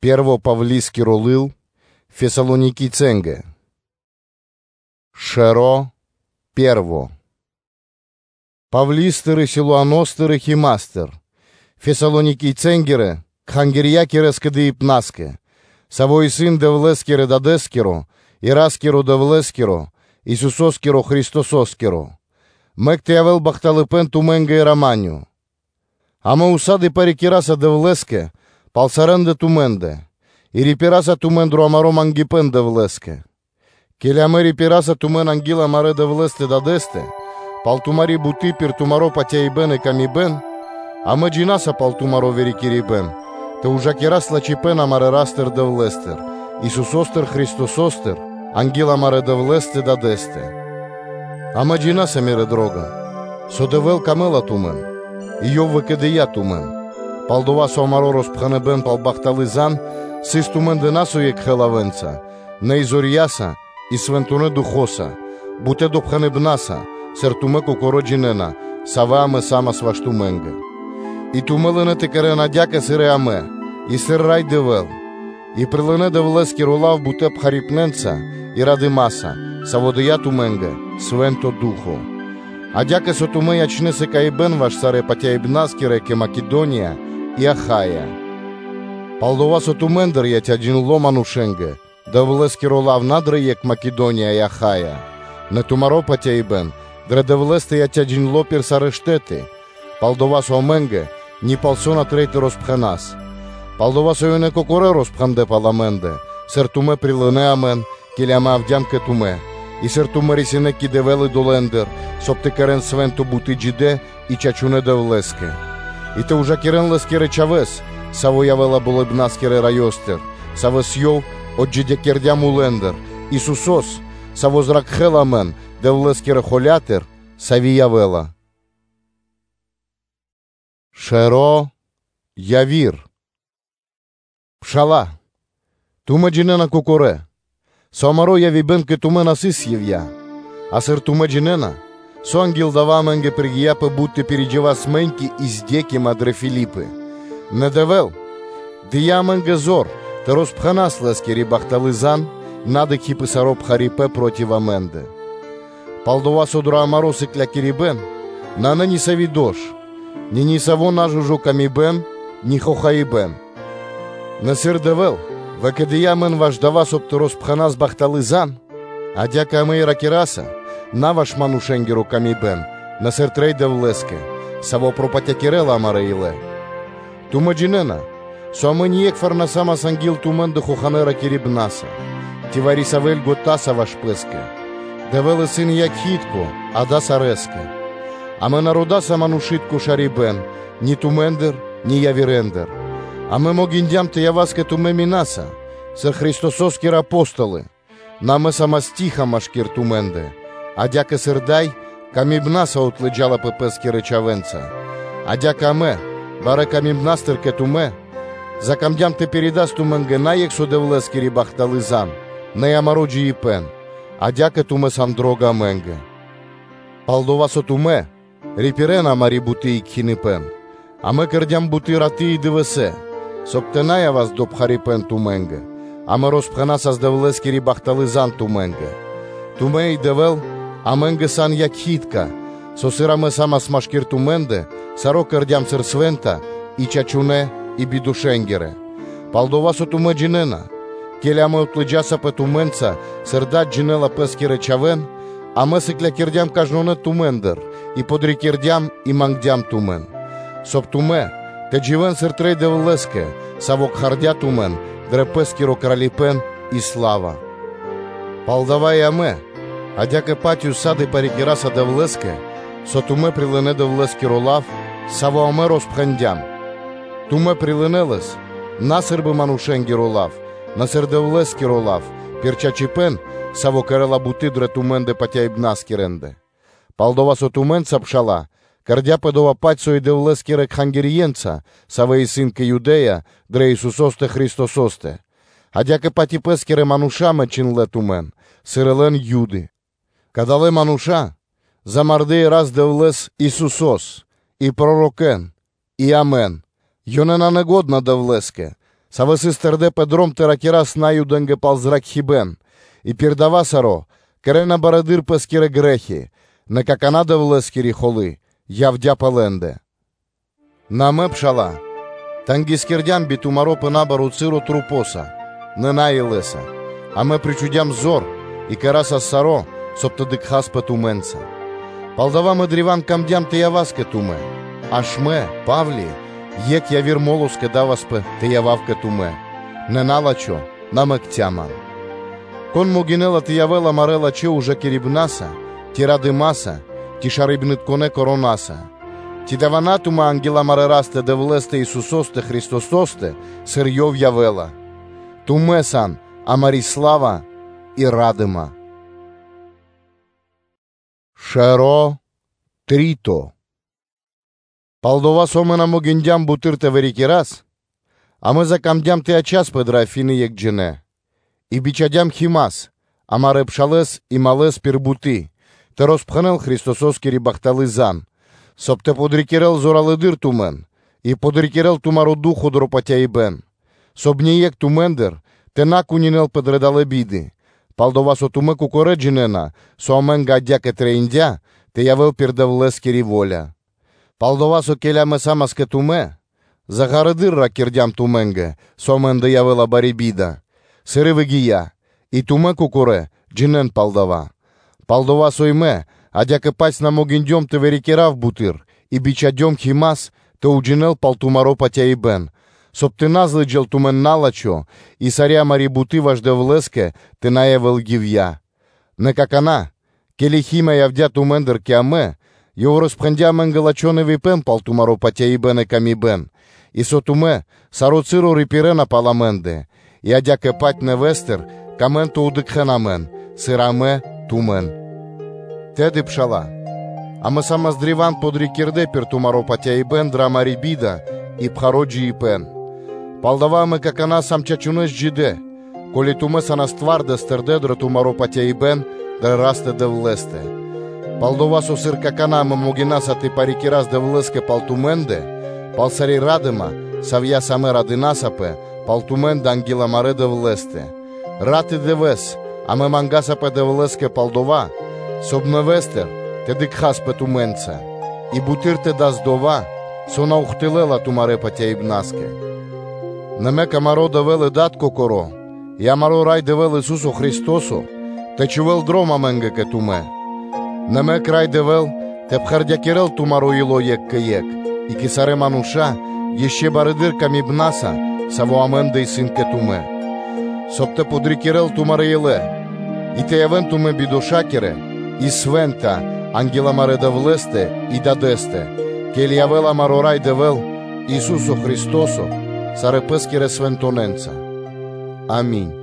Перво Павлийский рулил, Фессалоники ценге. Шеро перво. Павлистеры, Силуаностеры, Химастер. Фессалоники ценгере, Кхангирьякере скадеипнаске. Савой сын Девлескере Дадескеро, Ираскеро Девлескеро, Исусоскеро Христососкеро. Мектеавел бахталыпен туменга и романю. Ама усады парикираса Девлеске, Палсаренде туменде. И репираса тумендру амаро мангипен Девлеске. Келяме репираса тумен ангила маре Девлесте Дадесте, Палтумари бути пиртумаро патяйбен и камибен, ама джинаса палтумаро верикирибен. Те ужакерас лачипен амаре растер Девлестер, Исусостер Христосостер, ангила маре Девлесте Дадесте. Ама джинаса мере дрога, содевел камела тумен, Иов векедея тумен. Палдова сомаро роспханебен палбахтали зан, сис тумен денасо ек хелавенца, не изорияса и свентуне духоса, буте допханебнаса, сертуме кокороджинена, саваме сама сваштуменге. И тумелене текере надяке сире аме, и сиррай девел, и прилene девлески рулав буте пхарипненца, и ради маса, саводея туменге, свенто духо. Адяке сотуме ячне се каибен ваш саре патяибнаски реке Македония и Ахая. Палдова сотумендер ять один ломанушенге, девлески рулав надре ек Македония и Ахая. Не тумаро патяибен, дре девлесте ять один лопир сарештети, Палдова соменге, ни палсона трейте роспханас. Палдова союне кокоре роспханде паламенде, сертуме прилene амен, келяме авдямке туме. И сертуме рисине ки девели долендер, соптекарен свенто бути джиде и чачуне девлеске. И те ужакерен леске речавес, саво явела болебнаскере райостер, саво сьов от джиде кердям улендер, Исусос, саво зракхел амен, девлескере холятер, сави явела. Шеро явир. Пшала. Туме джинена кокоре. Сомаро явибен ке туме насис явя. А сер туме джинена. Со ангел даваменге пригияпе будте переджева сменки издеки мадре Филиппе. Не девел. Дияменге зор. Те роспханас лески рибахтализан. Наде хипы сароп харипе против аменде. Палдова содра амаро сикля кирибен. Нана не савидош. Ни саво нажужу камибен, ни хохаибен. Не сир девел. Векедиямен ваш дава сопто роспханас бахтализан. Адяка аме ракераса. На ваш манушенгеру камибен. На сир трей девлеске. Саво пропатякерела амареиле. Тума джинена. Соаме ниек фарнасама сангил тумен де хоханера кирибнаса. Тивари савель готаса ваш песке. Девеле сын як хитко, ада сареске. Аме народаса манушитку шарибен, ни тумендер, ни явирендер. Аме могиндям те яваске туме минаса, сер Христососкер апостолы. Наме сама стиха машкир туменде. Адяка сырдай, камибнаса отледжала пепески речавенца. Адяка аме, баре камибнастер ке туме, за камдям те передаст туменге наек содевлески рибахтализан, не ямароджи и пен. Адяка туме сам дрога менге. Палдова со туме, Рипирена мари бути и кхинипен, аме кърдям бути рати и девесе, соптеная вас доп харипен туменге, аме роспхана с девлески рибахтализан туменге. Туме и девел, аменге сан як хитка, со сираме сама смашкир туменде, саро кърдям сир свента, и чачуне, и бидушенгере. Палдова со туме джинена, келяме отледжаса пе туменца, сърдат джинела пески речавен, аме се клякирдям кажноне тумендер, и подрикирдям и мангдям тумен. Соп туме, те дживен сер трей девлеске, савок хардя тумен, дрепескиро кралипен и слава. Палдава и аме, адяке патю сады парикираса девлеске, со туме прилене девлески ролав, саво аме роспхандям. Туме приленелес, насер бы манушенги ролав, насер девлески ролав, перчачипен, саво карела бути дре туменде патяйбнаски ренде. Палдова со туменца пшала, кардя педова пацо и девлескере кхангириенца, саве и синке юдея, дре Исусосте Христососте. Адяке пати пескере мануша мечинле тумен, сирелен юди. Кадале мануша, замардей раз девлес Исусос, и пророкен, и амен. Йонена негодна девлеске, Să vă stărde pe drom tărachera snaiu dângă palzrac hiben, и пердава саро, керена барадир паскире грехи, на каканада влескири холи, явдя паленде. Наме пшала, тангискирдям битумаро пенабару циру трупоса, нена и леса, а мы причудям зор, и караса саро, сопта дикхас петуменца. Палдава мы древан камдям те яваска туме, ашме, Павли, ек явир молоска даваспе те явавка туме, нена лачо, намек тяман. Кон могинела ти явела марела че уже керибнаса, ти радимаса, ти шарибнит коне коронаса. Ти даванатума ангела марерасте девлесте Исусосте Христососте, сирйов явела. Тумесан, Амарислава и Радима. Шеро трито. Палдова сомена могиндям бутирте верикирас, а мы закамдям те ачас педра фини екджене. И бичадям химас, амаре пшалес и малес пирбути, те розпханел Христососки рибахтали зан, соб те подрикерел зораледир тумен, и подрикерел тумару духу дропатя и бен. Соб ниек тумендер, те накунинел педредале биди, палдова со туме кукореджинена, со амен гадя кетре индя, те явел пирдавлески риволя. Палдова со келяме самаске туме, загаредир ракирдям туменге, со амен да явела барибида. Сырывыгия, и туме кукуре, джинен палдава. Палдова сойме, адяка пась на могиндем те верикерав бутыр, и бичадем химас, те уджинел палтумаро патя и бен. Соб те назлыджел тумен налачо, и саря мари буты вожде влеске, те наевел гивья. Не как она, кели хима явдя тумендер киаме, его распхандя менгалачоне випен палтумаро патя и бен и ками бен. И со туме, сароциру рипирена паламенде, и адяке пать невестер, каменто удыкхенамен, сыраме тумен. Теди пшала. А мы сама с древан подрикерде пер тумаро патя и бен драма рибида, и пхароджи и пен. Палдава мы как она сам чачунеш джиде, коли туме са нас тварде стерде дра тумаро патя и бен, дра расте де влесте. Палдова со сыр как она мы могинаса ты парикирас де влеске палтуменде, палсари радема, савья саме радинасапе, палтумен дангила маре де влесте. Рати девес, а мы мангасапе де влеске палдова, собневестер, те дикхас петуменца, и бутирте даздова, сона ухтилела тумаре патя и бнаске. Неме камаро девеле датко коро, я маро рай девел Исусо Христосо, те чувел дрома менге ке туме. Неме край девел, те пхардякирел тумаро ило ек ке ек, и кисаре мануша, еще баредир ками бнаса, саво аменде и сын ке туме. Соб те подрикирел тумаре еле, и те явен туме бидошакере, и свента, ангела маре девлесте и дадесте, кели явела маро рай девел Исусо Христосо, саре пескире свентоненца. Аминь.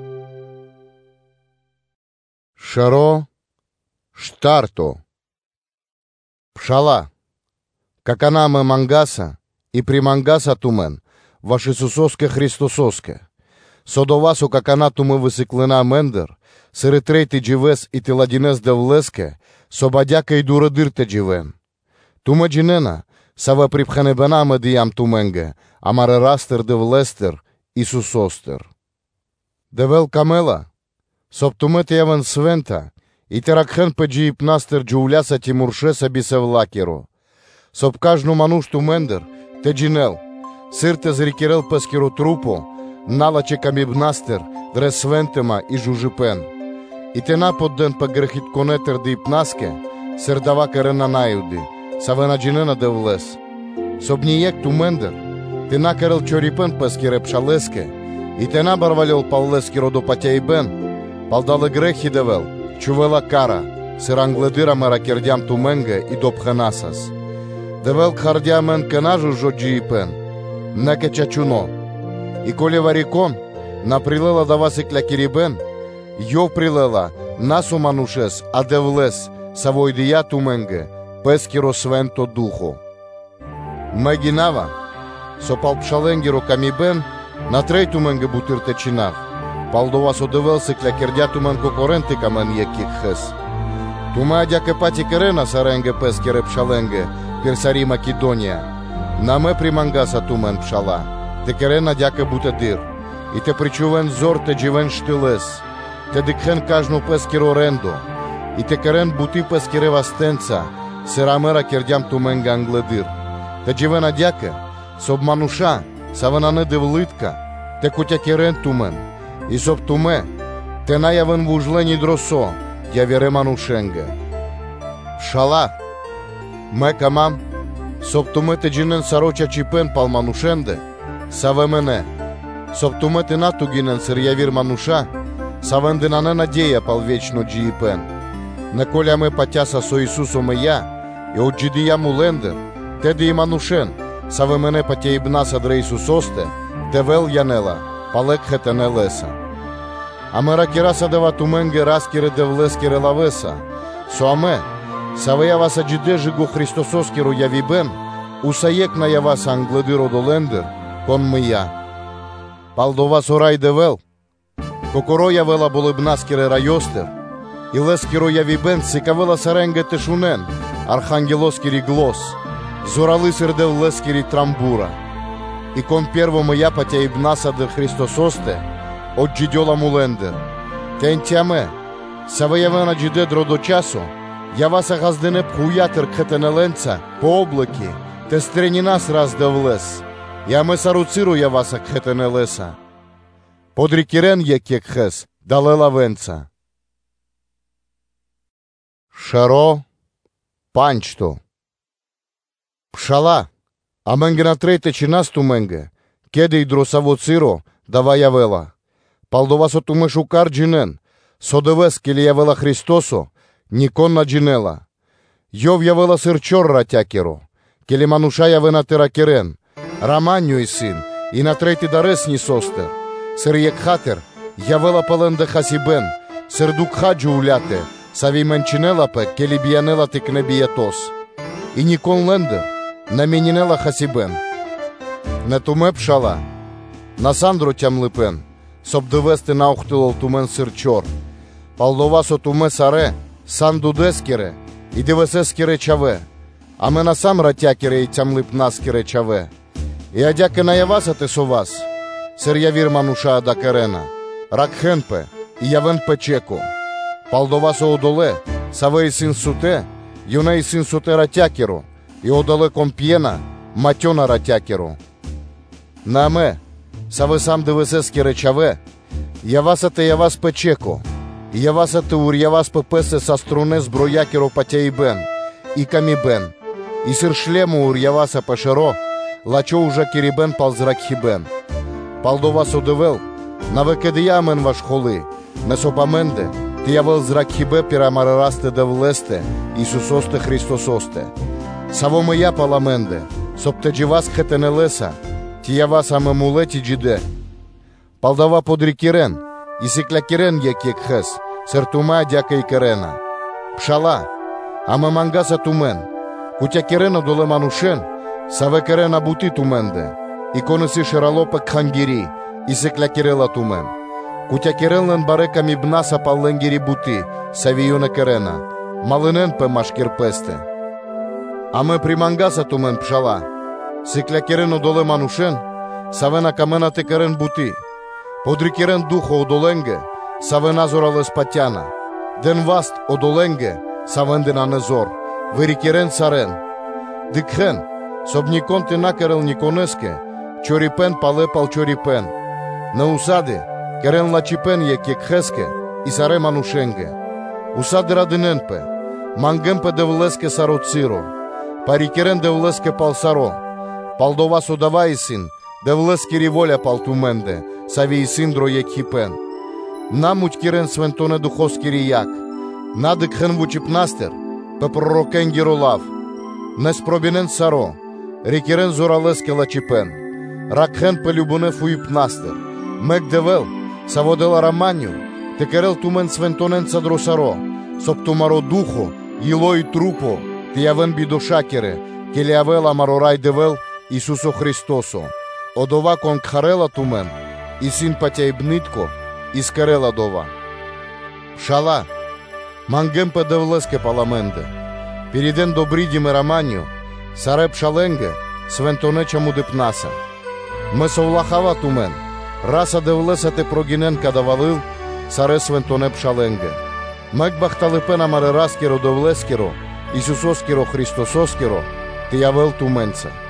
Шаро штарто. Пшала. Как она мы мангаса, и при мангаса тумен, ваш Исусоске Христососке. Содовасу как она туме высыклена мендер, сыры трейты дживес и теладинес девлеске, собадяка и дурадыр те дживен. Туме джинена, сава припханебена медиям туменге, амаре растер девлестер, Исусостер. Девел камела, соб тумет явен свента, и теракхен педжи пнастер джууляса тимуршеса бисевлакеро. Соб кажну мануш тумендер, те джинел, сырте зрикерел пескеро трупо, налаче камибнастер, дре свентема и жужипен. И те наподден па грехит конетер да и пнаске, сърдава карена наюди, савена джинена девлес. Соб ниек тумендер, те накарел чорипен пескере пшалеске, и те набарвалил паллески родопатя и бен, палдале грехи девел, чувела кара, сирангледира меракердям туменге и допхенасас. Девел кхардямен кенажу жоджи и пен, неке чачуно. И коли варикон, наприлела да вас и клякирибен, йо прилела, насу манушес, а девлес, савойдия туменге, пескиро свенто духо. Мегинава, сопал пшаленгиро камибен, на трейту менге бутирте чинав, палдова со девел се клякердя тумен кокоренти камен екик хес. Туме адяке пати керена саренге пескере пшаленге, персари Македония. Наме примангаса тумен пшала, те керена дяке буте дир, и те причувен зор те дживен штилес, те дикхен кажно пескиро рендо, и те керен бути пескире вастенца, серамера кердям тумен гангледир. Те дживен адяке, соб мануша, саванане девлитка, те кутя керен тумен, и соб туме, те наявен вужлени дросо, дявере манушенге. Шала, ме камам, соб туме те джинен сароча чипен пал манушенде, саве мене, соб туме те натугинен сир явир мануша, савенде нане надея пал вечно джиипен. На коля ме патяса со Исусом и я, и от джидия мулендер, теде и манушен, саве мене патя ибнаса дре Исусосте, девел янела, палек хетене леса. Амера кераса дева туменге раскире девлескире лавеса, соаме, саве я вас аджидежи го Христососкиру явибен, усаек на я вас англедиро долендер, кон мия. Палдова сорай девел, кокоро явела болебнаскире райостер, и лескиро явибен сикавела саренге тешунен, архангелоскири глос, зоралы сырдев лескири трамбура. И кон перво моя патя ибнаса де Христососте, от джидёла мулендер. Тен тяме, саве явена джиде дродо часо, я вас агаздене пхуятер кхетенеленца по облаки, те стрени нас раздевлес, я ме саруциру я вас кхетенелеса. Подрикирен е кекхес, далела венца. Шаро, панчто. Пшала, а менге на трете чинасту менге, кеде и дросаво циро, дава явела. Палдова со туме шукар джинен, со девес кели явела Христосо, никон на джинела. Йов явела сырчор ратякеро, кели мануша явена теракерен, Раманью и сын, и на трети дарес ни состер. Сыр екхатер, явела паленде хасибен, сыр дукхаджу уляте, сави менчинела пе, кели биянела тикне биетос. И никон лендер, наменинела хасибен. Не туме пшала, на сандру тям липен, соб довести наухтилол тумен сырчор. Палдова со туме саре, санду дескере, и девесескере чаве, а ме насам ратякере и тям лип наскере чаве. И адяке на яваса те со вас, сир явир мануша ада керена, ракхенпе, и явен печеко. Палдова со одоле, саве и син суте, юне и син суте ратякеро, и одоле компиена, матьона ратякеро. Наме, саве сам девесескере чаве, яваса те явас печеко, и яваса те ур явас пепесе са струне зброякеро патяибен, и камибен, и сир шлему ур яваса пешеро, лачо уже кирибен пал зракхибен. Палдова содевел, навекедиямен ваш холи, месопаменде, ти явел зракхибе пирамарарасте девлесте, Исусосте Христососте. Саво моя паламенде, сопте дживас хетенелеса, ти явас амемулети джиде. Палдова подрикирен, и сиклякирен екекхес, сертума дяка и керена. Пшала, амемангаса тумен, кутя керена доле манушен, саве керена бути туменде, и конеси шералопе кхангири, и секлякирела тумен. Кутя керелнен барека мибнаса палленгири бути, савиюне керена, малинен пе машкир песте. Аме примангаса тумен пшала, секлякирено доле манушен, саве на камена те керен бути, подрикирен духо одоленге, саве назоралес патяна, ден васт одоленге, савен на незор, верикирен сарен, дикхен, соб никон те накерел никонеске, чорипен палепал чорипен. На усаде, керен лачипен е кекхеске, и саре манушенге. Усаде радиненпе, мангемпе девлеске сароциро, парикерен девлеске пал саро, палдова содава и син, девлески риволя пал туменде, сави и синдро е кипен. Намуть керен свентоне духовски рияк, надикхен вучипнастер, пе пророкен гиролав, неспробинен саро, рикерен зоралеске лачипен, ракхен пе любоне фуипнастер, мек девел, саводела раманю, текерел тумен свентонен садросаро, соп тумаро духо, ило и трупо, ти явен бидошакере, келе явела марорай девел Исусо Христосо, одова кон кхарела тумен, и син патяйбнитко, и скарела дова. Шала, мангем пе девлеске паламенде, переден добридиме раманю, сареп шаленге, свентонеча мудепнаса. Ме совлахава тумен, Rasa Devlesate прогинен кадавалил, саре свентоне пшаленге. Мек бахталипена марeraskero Довлескеро, Исусоскеро Христососкеро, ти явел туменце.